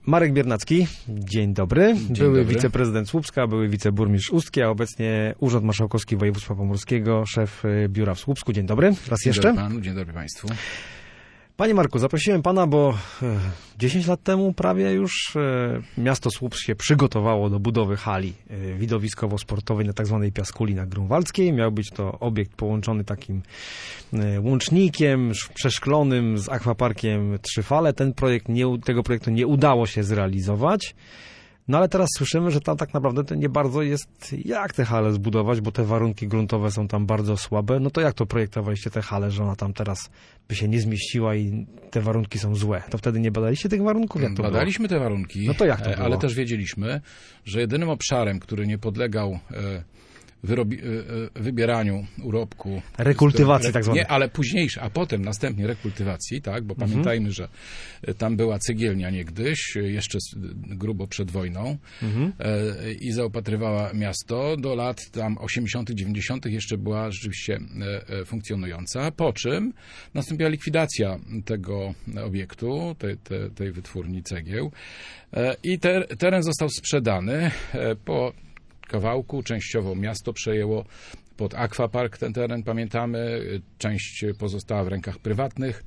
Marek Biernacki, dzień dobry. Dobry. Wiceprezydent Słupska, były wiceburmistrz Ustki, a obecnie Urząd Marszałkowski Województwa Pomorskiego, szef biura w Słupsku. Dzień dobry, raz jeszcze. Dzień dobry panu, dzień dobry państwu. Panie Marku, zaprosiłem pana, bo 10 lat temu prawie już miasto Słupsk się przygotowało do budowy hali widowiskowo-sportowej na tak zwanej Piaskuli na Grunwaldzkiej. Miał być to obiekt połączony takim łącznikiem przeszklonym z akwaparkiem Trzy Fale. Tego projektu nie udało się zrealizować. No ale teraz słyszymy, że tam tak naprawdę to nie bardzo jest jak te hale zbudować, bo te warunki gruntowe są tam bardzo słabe. No to jak to projektowaliście tę halę, że ona tam teraz by się nie zmieściła i te warunki są złe? To wtedy nie badaliście tych warunków? Jak to Badaliśmy te warunki, no to jak to było? Ale też wiedzieliśmy, że jedynym obszarem, który nie podlegał wybieraniu urobku. Rekultywacji tak zwanej. Nie, ale późniejsze, a potem następnie rekultywacji, tak, bo pamiętajmy, że tam była cegielnia niegdyś, jeszcze grubo przed wojną i zaopatrywała miasto. Do lat tam 80., 90. jeszcze była rzeczywiście funkcjonująca, po czym nastąpiła likwidacja tego obiektu, tej wytwórni cegieł i teren został sprzedany po kawałku, częściowo miasto przejęło pod akwapark ten teren, pamiętamy, część pozostała w rękach prywatnych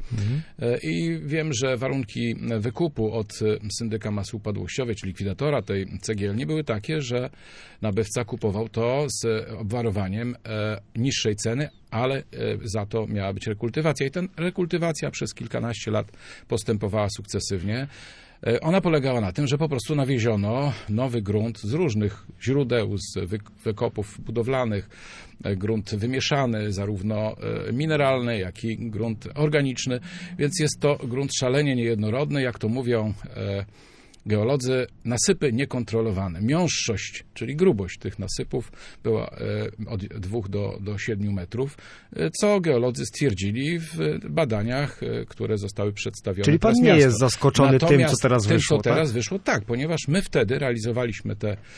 i wiem, że warunki wykupu od syndyka masy upadłościowej, czy likwidatora tej cegielni były takie, że nabywca kupował to z obwarowaniem niższej ceny, ale za to miała być rekultywacja i ta rekultywacja przez kilkanaście lat postępowała sukcesywnie. Ona polegała na tym, że po prostu nawieziono nowy grunt z różnych źródeł, z wykopów budowlanych, grunt wymieszany, zarówno mineralny, jak i grunt organiczny, więc jest to grunt szalenie niejednorodny, jak to mówią geolodzy, nasypy niekontrolowane. Miąższość, czyli grubość tych nasypów była od 2 do 7 metrów, co geolodzy stwierdzili w badaniach, które zostały przedstawione. Czyli pan nie jest zaskoczony tym, co teraz wyszło, co teraz wyszło, tak, ponieważ my wtedy realizowaliśmy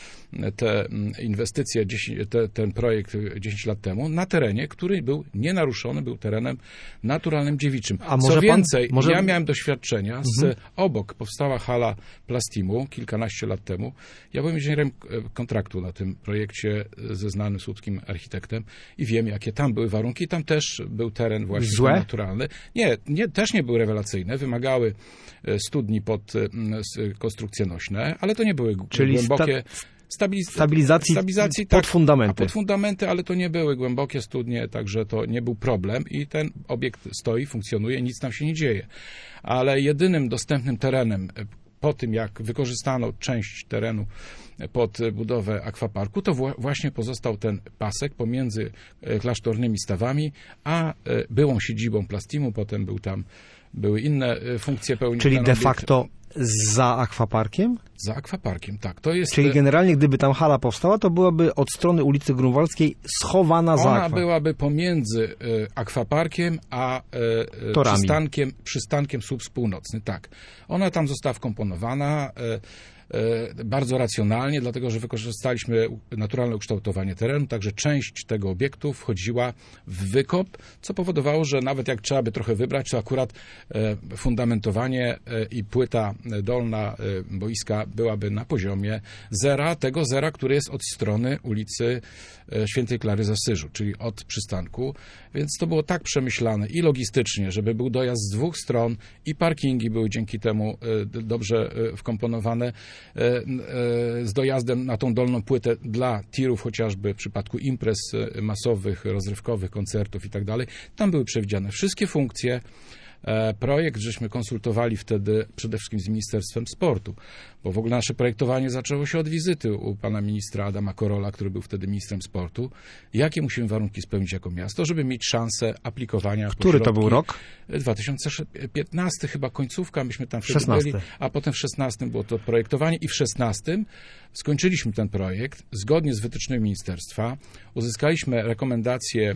te inwestycje, ten projekt 10 lat temu na terenie, który był nienaruszony, był terenem naturalnym dziewiczym. A może co więcej, ja miałem doświadczenia obok powstała hala Plastimu kilkanaście lat temu. Ja byłem inżynierem kontraktu na tym projekcie ze znanym słupskim architektem i wiem, jakie tam były warunki. Tam też był teren właśnie naturalny. Nie, też nie były rewelacyjne. Wymagały studni pod konstrukcje nośne, ale to nie były głębokie... Stabilizacji pod tak, fundamenty. Pod fundamenty, ale to nie były głębokie studnie, także to nie był problem i ten obiekt stoi, funkcjonuje, nic tam się nie dzieje. Ale jedynym dostępnym terenem po tym, jak wykorzystano część terenu pod budowę akwaparku, to właśnie pozostał ten pasek pomiędzy klasztornymi stawami, a byłą siedzibą Plastimu, potem były inne funkcje pełnione. Czyli de facto za akwaparkiem? Za akwaparkiem, tak. To jest... Czyli generalnie, gdyby tam hala powstała, to byłaby od strony ulicy Grunwaldzkiej schowana za akwaparkiem. Ona byłaby pomiędzy akwaparkiem a przystankiem Słupsk Północny, tak. Ona tam została wkomponowana bardzo racjonalnie, dlatego że wykorzystaliśmy naturalne ukształtowanie terenu, także część tego obiektu wchodziła w wykop, co powodowało, że nawet jak trzeba by trochę wybrać, to akurat fundamentowanie i płyta dolna boiska byłaby na poziomie tego zera, który jest od strony ulicy Świętej Klary z Asyżu, czyli od przystanku, więc to było tak przemyślane i logistycznie, żeby był dojazd z dwóch stron i parkingi były dzięki temu dobrze wkomponowane, z dojazdem na tą dolną płytę dla tirów, chociażby w przypadku imprez masowych, rozrywkowych, koncertów i tak dalej. Tam były przewidziane wszystkie funkcje. Projekt żeśmy konsultowali wtedy przede wszystkim z Ministerstwem Sportu, bo w ogóle nasze projektowanie zaczęło się od wizyty u pana ministra Adama Korola, który był wtedy ministrem sportu. Jakie musimy warunki spełnić jako miasto, żeby mieć szansę aplikowania. Który to był rok? 2015 chyba końcówka, myśmy tam wtedy byli, a potem w 16 było to projektowanie i w 16 skończyliśmy ten projekt zgodnie z wytycznymi ministerstwa. Uzyskaliśmy rekomendacje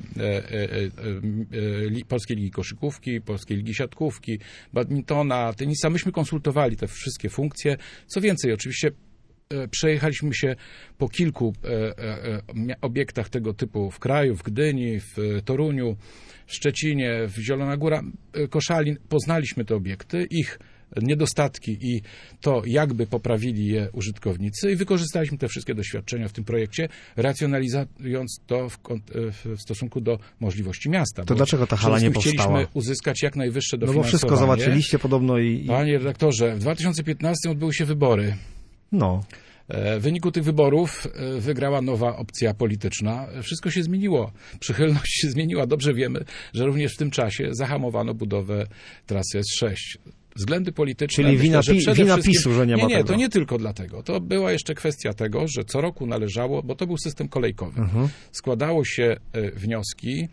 Polskiej Ligi Koszykówki, Polskiej Ligi Siatkówki, badmintona, tenisa. Myśmy konsultowali te wszystkie funkcje. Co więcej, oczywiście przejechaliśmy się po kilku obiektach tego typu w kraju, w Gdyni, w Toruniu, w Szczecinie, w Zielona Góra, Koszalin. Poznaliśmy te obiekty, ich niedostatki i to, jakby poprawili je użytkownicy i wykorzystaliśmy te wszystkie doświadczenia w tym projekcie, racjonalizując to w stosunku do możliwości miasta. To dlaczego ta hala nie powstała? Chcieliśmy uzyskać jak najwyższe dofinansowanie. No bo wszystko załatwiliście podobno i... Panie redaktorze, w 2015 odbyły się wybory. No. W wyniku tych wyborów wygrała nowa opcja polityczna. Wszystko się zmieniło. Przychylność się zmieniła. Dobrze wiemy, że również w tym czasie zahamowano budowę trasy S6. Względy polityczne... Czyli wina PiS-u, że nie ma tego. Nie, to nie tylko dlatego. To była jeszcze kwestia tego, że co roku należało, bo to był system kolejkowy. Składało się wnioski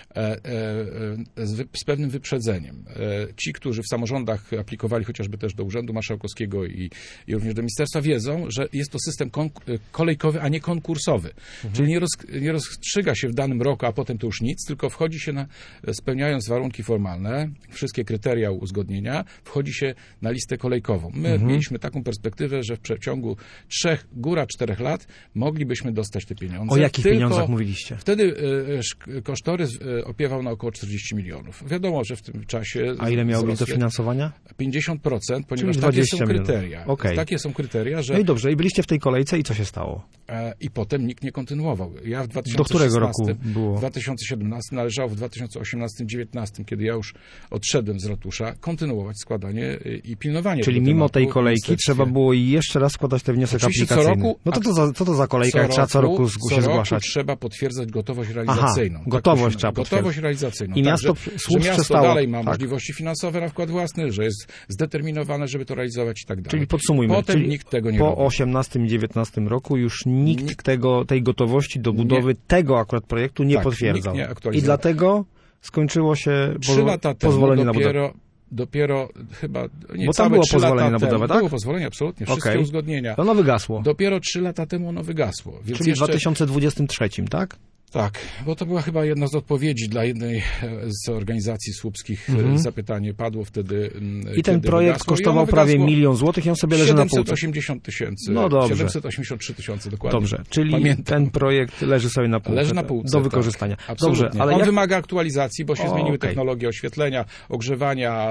z pewnym wyprzedzeniem. Ci, którzy w samorządach aplikowali chociażby też do Urzędu Marszałkowskiego i również do ministerstwa, wiedzą, że jest to system kolejkowy, a nie konkursowy. Czyli nie rozstrzyga się w danym roku, a potem to już nic, tylko wchodzi się spełniając warunki formalne, wszystkie kryteria uzgodnienia, wchodzi się na listę kolejkową. My mieliśmy taką perspektywę, że w przeciągu 3, góra 4 lat moglibyśmy dostać te pieniądze. O jakich pieniądzach mówiliście? Wtedy kosztorys opiewał na około 40 milionów. Wiadomo, że w tym czasie... A ile miało być dofinansowania? 50%, ponieważ takie są kryteria. Okay. Takie są kryteria, że... No i dobrze, i byliście w tej kolejce i co się stało? I potem nikt nie kontynuował. Ja w 2016, do którego roku było? W 2017 należało w 2018-2019, kiedy ja już odszedłem z ratusza, kontynuować składanie i pilnowanie. Czyli mimo tej kolejki trzeba było jeszcze raz składać ten wniosek aplikacyjny. Co roku, no to co to za kolejka, jak trzeba co roku się zgłaszać? Trzeba potwierdzać gotowość realizacyjną. Gotowość trzeba potwierdzać. Gotowość realizacyjną. I miasto, że miasto dalej ma możliwości finansowe na wkład własny, że jest zdeterminowane, żeby to realizować i tak dalej. Czyli podsumujmy. Potem nikt tego nie robi. Po 18 i 19 roku już nikt tej gotowości do budowy tego akurat projektu nie potwierdzał. Nikt nie aktualizował. I dlatego skończyło się 3 lata pozwolenie temu na budowę. Dopiero chyba bo tam było pozwolenie na budowę, tak? Było pozwolenie, absolutnie, wszystkie uzgodnienia. Ono wygasło. Dopiero 3 lata temu ono wygasło. Więc czyli w 2023, tak? Tak, bo to była chyba jedna z odpowiedzi dla jednej z organizacji słupskich. Zapytanie padło wtedy. I ten projekt kosztował prawie 1 000 000 złotych i on sobie leży na półce. 780 tysięcy. No dobrze. 783 tysiące dokładnie. Dobrze, czyli ten projekt leży sobie na półce. Leży na półce, do wykorzystania. Tak, dobrze, ale on wymaga aktualizacji, bo się zmieniły technologie oświetlenia, ogrzewania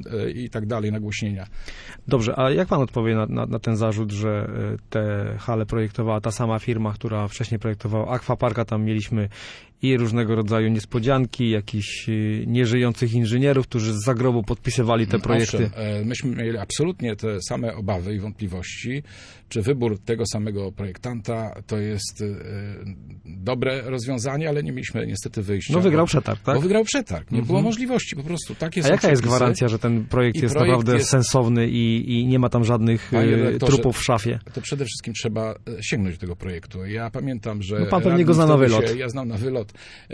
i tak dalej, nagłośnienia. Dobrze, a jak pan odpowie na ten zarzut, że te hale projektowała ta sama firma, która wcześniej projektowała Aquaparka, tam mieliśmy i różnego rodzaju niespodzianki, jakichś nieżyjących inżynierów, którzy z zagrobu podpisywali te projekty. Owszem, myśmy mieli absolutnie te same obawy i wątpliwości, czy wybór tego samego projektanta to jest dobre rozwiązanie, ale nie mieliśmy niestety wyjścia. No wygrał przetarg, tak? Bo wygrał przetarg. Nie było możliwości, po prostu takie są A jaka przepisy. jest gwarancja, że ten projekt jest naprawdę sensowny i nie ma tam żadnych trupów w szafie? To przede wszystkim trzeba sięgnąć do tego projektu. Ja pamiętam, że... No pan pewnie go zna na wylot. Ja znam na wylot.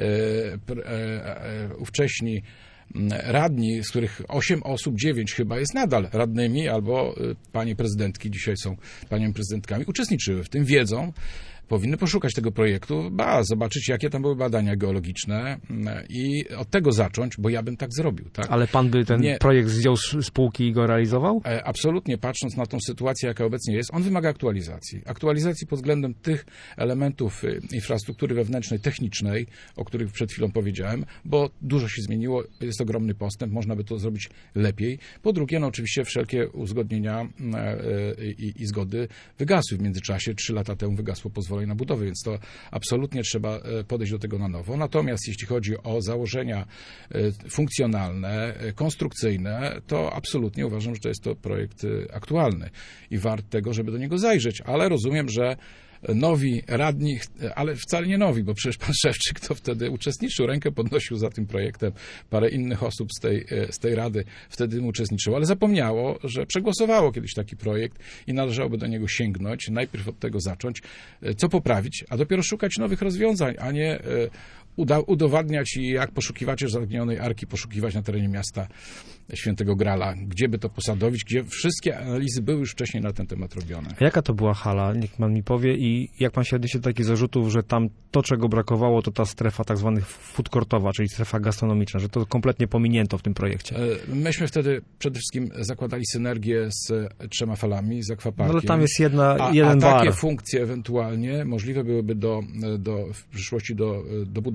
Ówcześni radni, z których 8 osób, 9 chyba jest nadal radnymi, albo panie prezydentki, dzisiaj są paniami prezydentkami, uczestniczyły w tym, wiedzą, powinny poszukać tego projektu, zobaczyć, jakie tam były badania geologiczne i od tego zacząć, bo ja bym tak zrobił. Tak? Ale pan by ten projekt zdjął z spółki i go realizował? Absolutnie, patrząc na tą sytuację, jaka obecnie jest, on wymaga aktualizacji. Aktualizacji pod względem tych elementów infrastruktury wewnętrznej, technicznej, o których przed chwilą powiedziałem, bo dużo się zmieniło, jest ogromny postęp, można by to zrobić lepiej. Po drugie, oczywiście wszelkie uzgodnienia i zgody wygasły w międzyczasie. 3 lata temu wygasło pozwolenie na budowę, więc to absolutnie trzeba podejść do tego na nowo. Natomiast jeśli chodzi o założenia funkcjonalne, konstrukcyjne, to absolutnie uważam, że to jest to projekt aktualny i wart tego, żeby do niego zajrzeć, ale rozumiem, że nowi radni, ale wcale nie nowi, bo przecież pan Szewczyk to wtedy uczestniczył, rękę podnosił za tym projektem, parę innych osób z tej rady wtedy uczestniczyło, ale zapomniało, że przegłosowało kiedyś taki projekt i należałoby do niego sięgnąć, najpierw od tego zacząć, co poprawić, a dopiero szukać nowych rozwiązań, a nie udowadniać i jak poszukiwacze zaginionej arki poszukiwać na terenie miasta Świętego Grala, gdzie by to posadowić, gdzie wszystkie analizy były już wcześniej na ten temat robione. A jaka to była hala? Niech pan mi powie i jak pan się odniesie do takich zarzutów, że tam to, czego brakowało, to ta strefa tak zwanych food courtowa, czyli strefa gastronomiczna, że to kompletnie pominięto w tym projekcie. Myśmy wtedy przede wszystkim zakładali synergię z 3 falami, z Aquaparkiem. No ale tam jest jeden bar. A takie funkcje ewentualnie możliwe byłyby w przyszłości do budowania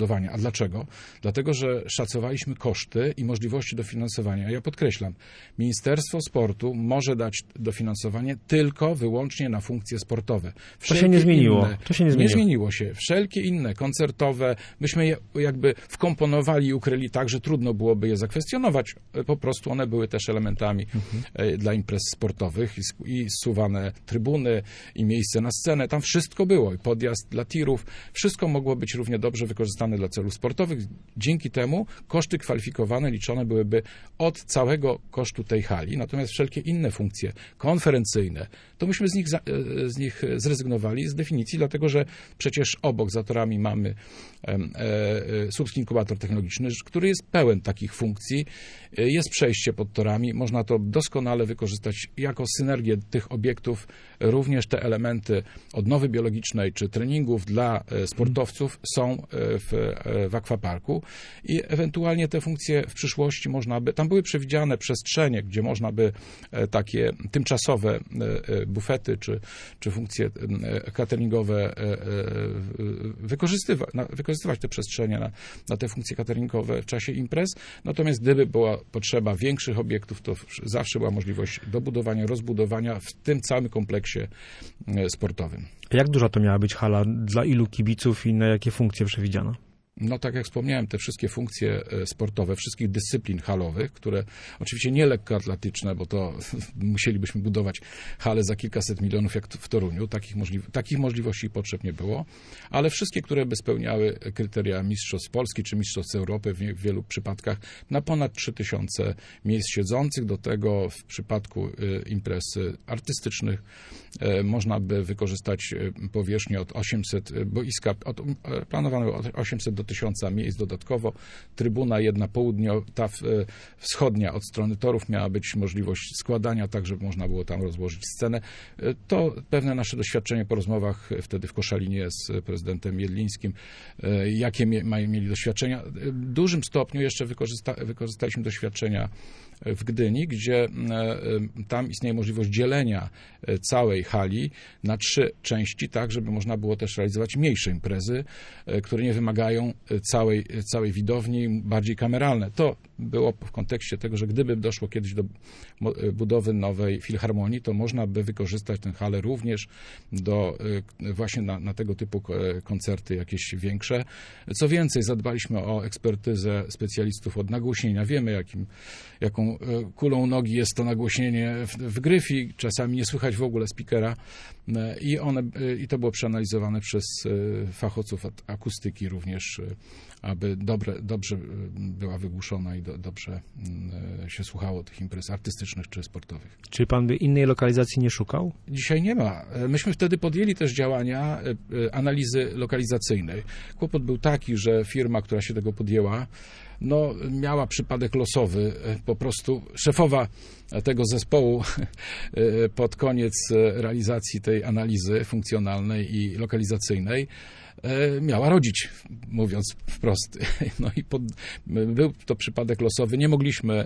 dofinansowania. A dlaczego? Dlatego, że szacowaliśmy koszty i możliwości dofinansowania. Ja podkreślam, Ministerstwo Sportu może dać dofinansowanie tylko, wyłącznie na funkcje sportowe. To się nie zmieniło. Nie zmieniło się. Wszelkie inne, koncertowe, myśmy je jakby wkomponowali i ukryli tak, że trudno byłoby je zakwestionować. Po prostu one były też elementami dla imprez sportowych i zsuwane trybuny, i miejsce na scenę. Tam wszystko było. I podjazd dla tirów. Wszystko mogło być równie dobrze wykorzystane dla celów sportowych. Dzięki temu koszty kwalifikowane liczone byłyby od całego kosztu tej hali. Natomiast wszelkie inne funkcje konferencyjne, to myśmy z nich zrezygnowali z definicji, dlatego że przecież obok za torami mamy Słupski Inkubator Technologiczny, który jest pełen takich funkcji. Jest przejście pod torami. Można to doskonale wykorzystać jako synergię tych obiektów. Również te elementy odnowy biologicznej czy treningów dla sportowców są w akwaparku i ewentualnie te funkcje w przyszłości można by, tam były przewidziane przestrzenie, gdzie można by takie tymczasowe bufety czy funkcje cateringowe wykorzystywać te przestrzenie na te funkcje cateringowe w czasie imprez. Natomiast gdyby była potrzeba większych obiektów, to zawsze była możliwość dobudowania, rozbudowania w tym całym kompleksie sportowym. Jak duża to miała być hala? Dla ilu kibiców i na jakie funkcje przewidziano? No tak jak wspomniałem, te wszystkie funkcje sportowe, wszystkich dyscyplin halowych, które oczywiście nie lekkoatletyczne, bo to musielibyśmy budować halę za kilkaset milionów jak w Toruniu, takich możliwości i potrzeb nie było, ale wszystkie, które by spełniały kryteria mistrzostw Polski czy mistrzostw Europy w wielu przypadkach na ponad 3000 miejsc siedzących. Do tego w przypadku imprez artystycznych można by wykorzystać powierzchnię od 800 boiska, planowane od 800 do 1000 miejsc dodatkowo. Trybuna jedna południowa, ta wschodnia od strony torów miała być możliwość składania, tak żeby można było tam rozłożyć scenę. To pewne nasze doświadczenie po rozmowach wtedy w Koszalinie z prezydentem Jedlińskim, jakie mieli doświadczenia. W dużym stopniu jeszcze wykorzystaliśmy doświadczenia w Gdyni, gdzie tam istnieje możliwość dzielenia całej hali na 3 części, tak żeby można było też realizować mniejsze imprezy, które nie wymagają całej widowni, bardziej kameralne. To było w kontekście tego, że gdyby doszło kiedyś do budowy nowej filharmonii, to można by wykorzystać tę halę również właśnie na tego typu koncerty jakieś większe. Co więcej, zadbaliśmy o ekspertyzę specjalistów od nagłośnienia. Wiemy, jaką kulą nogi jest to nagłośnienie w gryfii. Czasami nie słychać w ogóle speakera i to było przeanalizowane przez fachowców od akustyki również, aby dobrze była wygłuszona i dobrze się słuchało tych imprez artystycznych czy sportowych. Czy pan by innej lokalizacji nie szukał? Dzisiaj nie ma. Myśmy wtedy podjęli też działania analizy lokalizacyjnej. Kłopot był taki, że firma, która się tego podjęła, miała przypadek losowy. Po prostu szefowa tego zespołu pod koniec realizacji tej analizy funkcjonalnej i lokalizacyjnej miała rodzić, mówiąc wprost. Był to przypadek losowy. Nie mogliśmy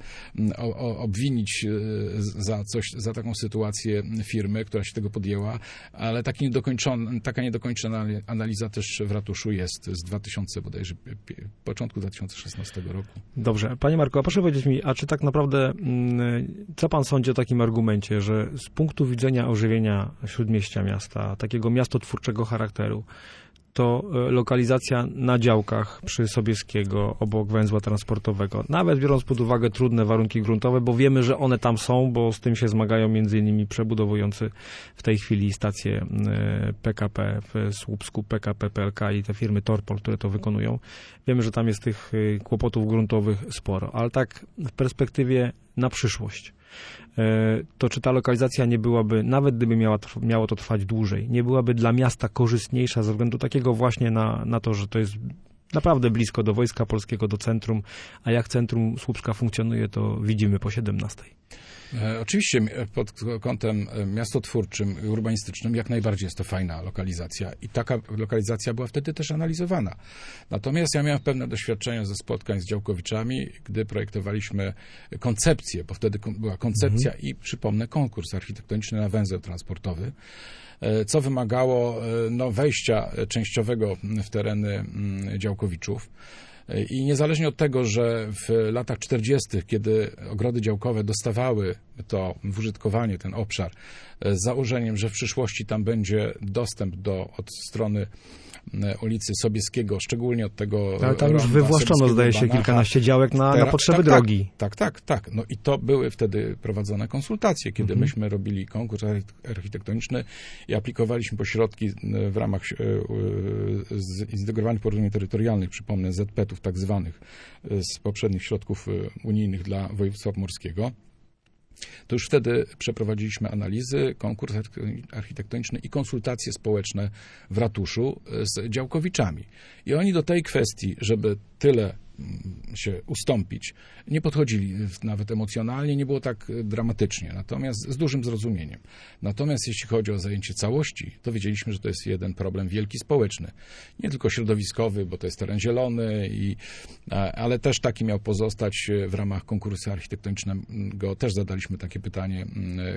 obwinić za taką sytuację firmy, która się tego podjęła, ale taka niedokończona analiza też w ratuszu jest z początku 2016 roku. Dobrze. Panie Marku, a proszę powiedzieć mi, a czy tak naprawdę, co pan sądzi o takim argumencie, że z punktu widzenia ożywienia śródmieścia miasta, takiego miastotwórczego charakteru, to lokalizacja na działkach przy Sobieskiego, obok węzła transportowego, nawet biorąc pod uwagę trudne warunki gruntowe, bo wiemy, że one tam są, bo z tym się zmagają między innymi przebudowujący w tej chwili stację PKP w Słupsku, PKP PLK i te firmy Torpol, które to wykonują. Wiemy, że tam jest tych kłopotów gruntowych sporo, ale tak w perspektywie na przyszłość, to czy ta lokalizacja nie byłaby, nawet gdyby miało to trwać dłużej, nie byłaby dla miasta korzystniejsza ze względu takiego właśnie na to, że to jest naprawdę blisko do Wojska Polskiego, do centrum, a jak centrum Słupska funkcjonuje, to widzimy po 17. Oczywiście pod kątem miastotwórczym, urbanistycznym jak najbardziej jest to fajna lokalizacja i taka lokalizacja była wtedy też analizowana. Natomiast ja miałem pewne doświadczenia ze spotkań z działkowiczami, gdy projektowaliśmy koncepcję, bo wtedy była koncepcja i przypomnę konkurs architektoniczny na węzeł transportowy, co wymagało wejścia częściowego w tereny działkowiczów. I niezależnie od tego, że w latach 40., kiedy ogrody działkowe dostawały to w użytkowanie, ten obszar, z założeniem, że w przyszłości tam będzie dostęp od strony ulicy Sobieskiego, szczególnie od tego... Ale tam już wywłaszczono, zdaje się, kilkanaście działek na potrzeby drogi. Tak. No i to były wtedy prowadzone konsultacje, kiedy myśmy robili konkurs architektoniczny i aplikowaliśmy środki w ramach zintegrowanych porozumień terytorialnych, przypomnę, ZPET-ów tak zwanych, z poprzednich środków unijnych dla województwa pomorskiego. To już wtedy przeprowadziliśmy analizy, konkurs architektoniczny i konsultacje społeczne w ratuszu z działkowiczami. I oni do tej kwestii, żeby tyle się ustąpić, nie podchodzili nawet emocjonalnie, nie było tak dramatycznie, natomiast z dużym zrozumieniem. Natomiast jeśli chodzi o zajęcie całości, to wiedzieliśmy, że to jest jeden problem wielki społeczny. Nie tylko środowiskowy, bo to jest teren zielony, ale też taki miał pozostać w ramach konkursu architektonicznego. Też zadaliśmy takie pytanie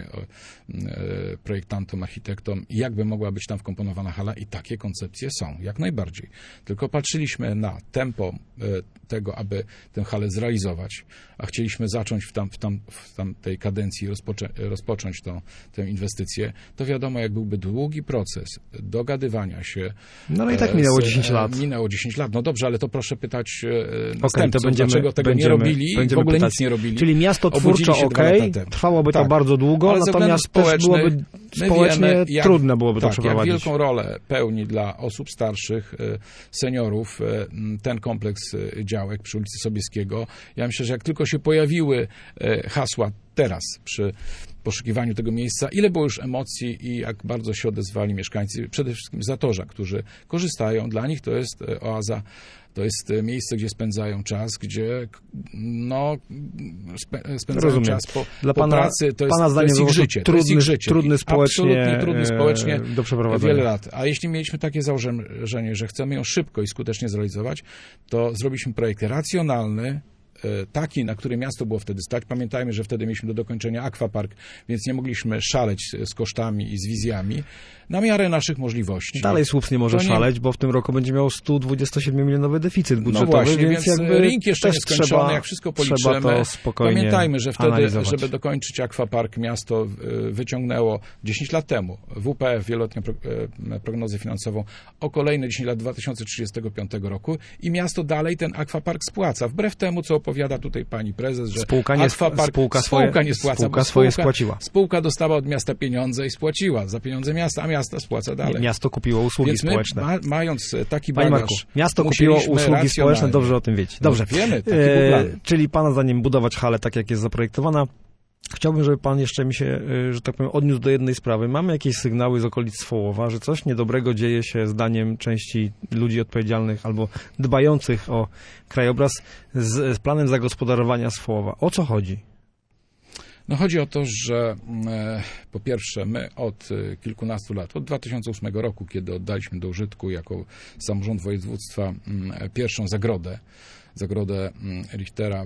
projektantom, architektom, jakby mogła być tam wkomponowana hala i takie koncepcje są, jak najbardziej. Tylko patrzyliśmy na tempo tego, aby tę halę zrealizować, a chcieliśmy zacząć w tamtej kadencji rozpocząć tę inwestycję, to wiadomo, jak byłby długi proces dogadywania się. No ale i tak minęło 10 lat. Minęło 10 lat. No dobrze, ale to proszę pytać następców, dlaczego tego nie robili, w ogóle nic nie robili. Czyli miasto twórczo trwałoby to bardzo długo, ale natomiast też byłoby społecznie trudne byłoby to przeprowadzić. Jak wielką rolę pełni dla osób starszych, seniorów ten kompleks działek przy ulicy Sobieskiego. Ja myślę, że jak tylko się pojawiły hasła teraz przy poszukiwaniu tego miejsca, ile było już emocji i jak bardzo się odezwali mieszkańcy, przede wszystkim Zatorza, którzy korzystają. Dla nich to jest oaza, to jest miejsce, gdzie spędzają czas, gdzie spędzają czas po pracy. To jest ich życie. Trudny społecznie, absolutnie trudny do przeprowadzenia. Wiele lat. A jeśli mieliśmy takie założenie, że chcemy ją szybko i skutecznie zrealizować, to zrobiliśmy projekt racjonalny, taki, na który miasto było wtedy stać. Pamiętajmy, że wtedy mieliśmy do dokończenia akwapark, więc nie mogliśmy szaleć z kosztami i z wizjami na miarę naszych możliwości. Dalej Słupsk nie może szaleć, bo w tym roku będzie miał 127-milionowy deficyt budżetowy, no właśnie, więc jakby RINK jeszcze nie skończony, jak wszystko policzymy. To spokojnie pamiętajmy, że wtedy, analizować. żeby dokończyć akwapark, miasto wyciągnęło 10 lat temu WPF, wieloletnią prognozę finansową, o kolejne 10 lat 2035 roku i miasto dalej ten akwapark spłaca. Wbrew temu, co opowiada tutaj pani prezes, że spółka nie spłaca. Spółka swoje spłaciła. Spółka dostała od miasta pieniądze i spłaciła za pieniądze miasta, a miasto spłaca dalej. Miasto kupiło usługi społeczne. Mając taki Panie bagaż, Marku, miasto kupiło usługi społeczne, dobrze o tym wiecie. Dobrze. Wiemy, taki był plan. Czyli pana zdaniem budować halę tak, jak jest zaprojektowana. Chciałbym, żeby pan jeszcze mi się, że tak powiem, odniósł do jednej sprawy. Mamy jakieś sygnały z okolic Swołowa, że coś niedobrego dzieje się zdaniem części ludzi odpowiedzialnych albo dbających o krajobraz z planem zagospodarowania Swołowa. O co chodzi? No chodzi o to, że po pierwsze my od kilkunastu lat, od 2008 roku, kiedy oddaliśmy do użytku jako samorząd województwa pierwszą zagrodę Richtera,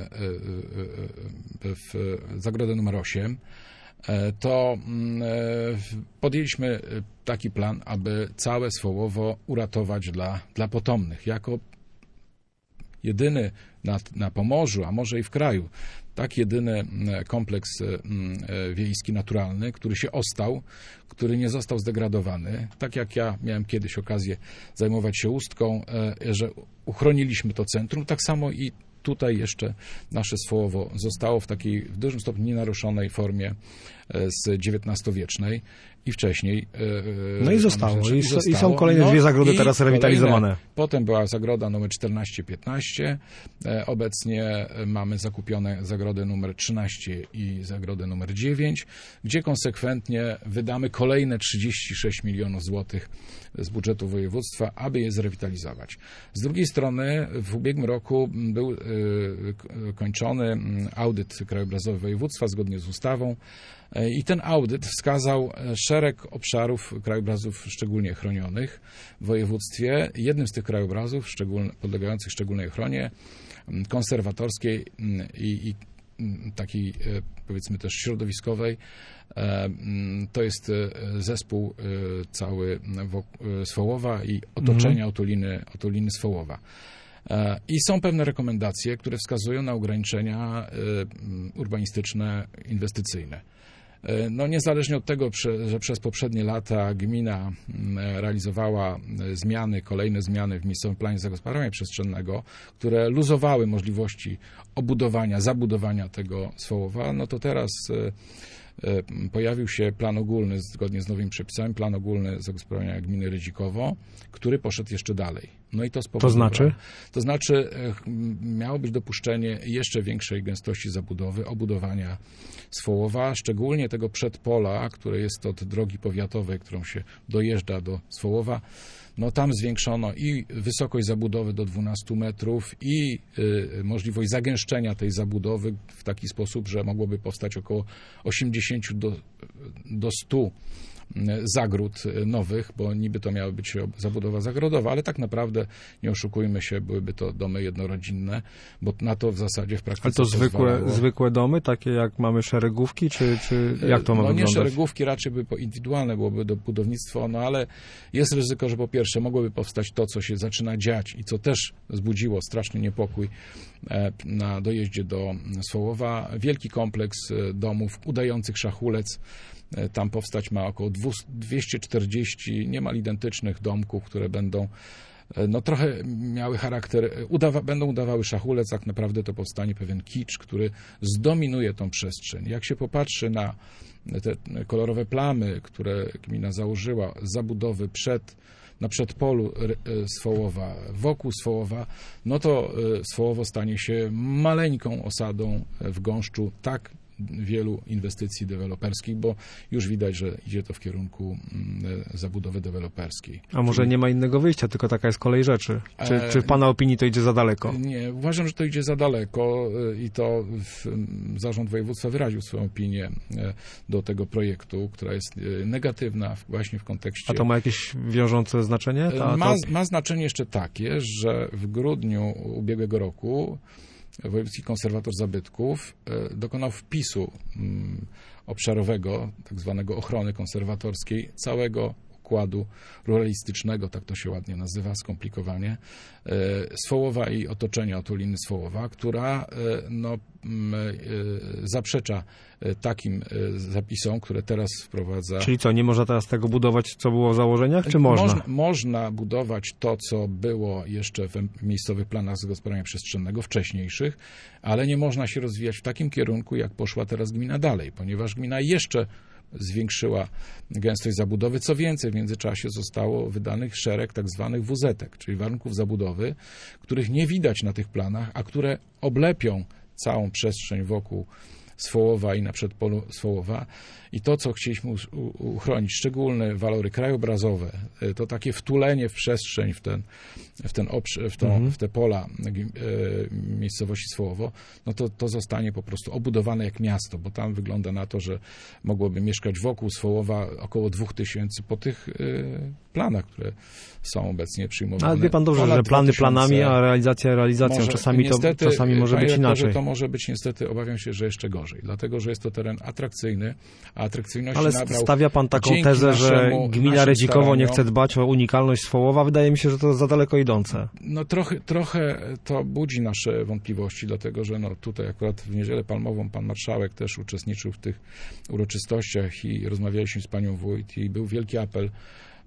zagrodę numer 8, to podjęliśmy taki plan, aby całe Swołowo uratować dla potomnych. Jako jedyny na Pomorzu, a może i w kraju, tak jedyny kompleks wiejski, naturalny, który się ostał, który nie został zdegradowany. Tak jak ja miałem kiedyś okazję zajmować się Ustką, że uchroniliśmy to centrum, tak samo i tutaj jeszcze nasze Swołowo zostało w takiej w dużym stopniu nienaruszonej formie z XIX-wiecznej i wcześniej. No i zostało. I są kolejne dwie zagrody teraz rewitalizowane. Potem była zagroda numer 14-15. Obecnie mamy zakupione zagrodę numer 13 i zagrodę numer 9, gdzie konsekwentnie wydamy kolejne 36 milionów złotych z budżetu województwa, aby je zrewitalizować. Z drugiej strony w ubiegłym roku był kończony audyt krajobrazowy województwa zgodnie z ustawą i ten audyt wskazał szereg obszarów krajobrazów szczególnie chronionych w województwie. Jednym z tych krajobrazów podlegających szczególnej ochronie konserwatorskiej i takiej, powiedzmy też środowiskowej, to jest zespół cały Swołowa i otoczenia Otuliny Swołowa. I są pewne rekomendacje, które wskazują na ograniczenia urbanistyczne, inwestycyjne. No niezależnie od tego, że przez poprzednie lata gmina realizowała kolejne zmiany w miejscowym planie zagospodarowania przestrzennego, które luzowały możliwości zabudowania tego Swołowa, no to teraz pojawił się plan ogólny, zgodnie z nowymi przepisami, plan ogólny zagospodarowania gminy Rydzikowo, który poszedł jeszcze dalej. No i to spowodowało. To znaczy miało być dopuszczenie jeszcze większej gęstości zabudowy, obudowania Swołowa, szczególnie tego przedpola, które jest od drogi powiatowej, którą się dojeżdża do Swołowa. No tam zwiększono i wysokość zabudowy do 12 metrów i możliwość zagęszczenia tej zabudowy w taki sposób, że mogłoby powstać około 80 do 100 zagród nowych, bo niby to miała być zabudowa zagrodowa, ale tak naprawdę, nie oszukujmy się, byłyby to domy jednorodzinne, bo na to w zasadzie w praktyce ale to zwykłe domy, takie jak mamy szeregówki, czy jak to ma wyglądać? No nie szeregówki, raczej by indywidualne byłoby budownictwo, no ale jest ryzyko, że po pierwsze mogłoby powstać to, co się zaczyna dziać i co też wzbudziło straszny niepokój na dojeździe do Swołowa. Wielki kompleks domów udających szachulec. Tam powstać ma około 240 niemal identycznych domków, które będą trochę miały charakter, będą udawały szachulec, tak naprawdę to powstanie pewien kicz, który zdominuje tą przestrzeń. Jak się popatrzy na te kolorowe plamy, które gmina założyła, zabudowy na przedpolu Swołowa, wokół Swołowa, no to Swołowo stanie się maleńką osadą w gąszczu tak wielu inwestycji deweloperskich, bo już widać, że idzie to w kierunku zabudowy deweloperskiej. A może nie ma innego wyjścia, tylko taka jest kolej rzeczy? Czy w Pana opinii to idzie za daleko? Nie, uważam, że to idzie za daleko i to Zarząd Województwa wyraził swoją opinię do tego projektu, która jest negatywna właśnie w kontekście... A to ma jakieś wiążące znaczenie? Ma znaczenie jeszcze takie, że w grudniu ubiegłego roku Wojewódzki Konserwator Zabytków dokonał wpisu obszarowego, tak zwanego ochrony konserwatorskiej, całego układu ruralistycznego, tak to się ładnie nazywa, skomplikowanie, Swołowa i otoczenia Otuliny Swołowa, która zaprzecza takim zapisom, które teraz wprowadza... Czyli co, nie można teraz tego budować, co było w założeniach, czy można? Można budować to, co było jeszcze w miejscowych planach zagospodarowania przestrzennego, wcześniejszych, ale nie można się rozwijać w takim kierunku, jak poszła teraz gmina dalej, ponieważ gmina jeszcze zwiększyła gęstość zabudowy. Co więcej, w międzyczasie zostało wydanych szereg tak zwanych WZ-ek, czyli warunków zabudowy, których nie widać na tych planach, a które oblepią całą przestrzeń wokół Swołowa i na przedpolu Swołowa. I to, co chcieliśmy uchronić, szczególne walory krajobrazowe, to takie wtulenie w przestrzeń, w te pola miejscowości Swołowo, no to zostanie po prostu obudowane jak miasto, bo tam wygląda na to, że mogłoby mieszkać wokół Swołowa około 2000 po tych planach, które są obecnie przyjmowane. Ale wie pan dobrze, że plany planami, a realizacja realizacją. Czasami może być inaczej. To może być niestety, obawiam się, że jeszcze gorzej, dlatego, że jest to teren atrakcyjny, a atrakcyjności ale nabrał. Stawia pan taką tezę, że gmina Rydzikowo nie chce dbać o unikalność Swołowa? Wydaje mi się, że to za daleko idące. No trochę to budzi nasze wątpliwości, dlatego, że tutaj akurat w Niedzielę Palmową pan marszałek też uczestniczył w tych uroczystościach i rozmawialiśmy z panią wójt i był wielki apel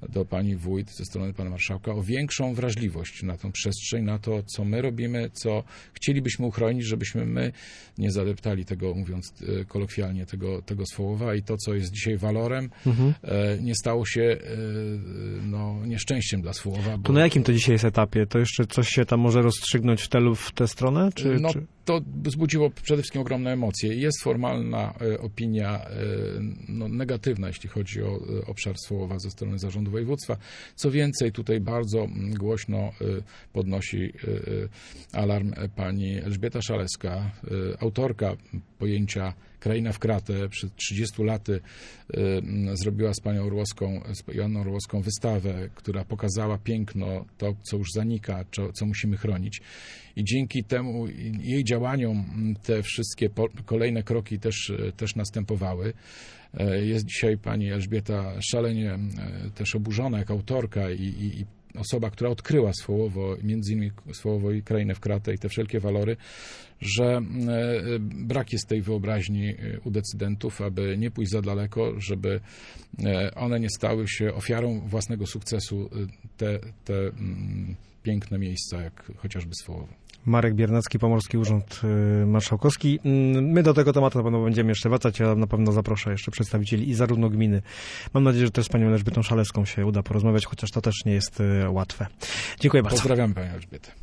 do pani wójt ze strony pana marszałka o większą wrażliwość na tą przestrzeń, na to, co my robimy, co chcielibyśmy uchronić, żebyśmy my nie zadeptali tego, mówiąc kolokwialnie, tego słowa i to, co jest dzisiaj walorem, nie stało się nieszczęściem dla Słowa. To na jakim to dzisiaj jest etapie? To jeszcze coś się tam może rozstrzygnąć w tę stronę? Czy? To wzbudziło przede wszystkim ogromne emocje. Jest formalna opinia negatywna, jeśli chodzi o obszar Słowa ze strony zarządu województwa. Co więcej, tutaj bardzo głośno podnosi alarm pani Elżbieta Szaleska, autorka pojęcia Kraina w kratę. Przed 30 laty zrobiła z panią Joanną Orłowską wystawę, która pokazała piękno, to, co już zanika, co musimy chronić. I dzięki temu jej działaniom te wszystkie kolejne kroki też następowały. Jest dzisiaj pani Elżbieta szalenie też oburzona jako autorka i osoba, która odkryła Słowo, między innymi Słowo i Krainę w kratę i te wszelkie walory, że brak jest tej wyobraźni u decydentów, aby nie pójść za daleko, żeby one nie stały się ofiarą własnego sukcesu, te piękne miejsca, jak chociażby Słowo. Marek Biernacki, Pomorski Urząd Marszałkowski. My do tego tematu na pewno będziemy jeszcze wracać. Ja na pewno zaproszę jeszcze przedstawicieli i zarówno gminy. Mam nadzieję, że też z panią Elżbietą Szaleską się uda porozmawiać, chociaż to też nie jest łatwe. Dziękuję bardzo. Pozdrawiam panią Elżbietę.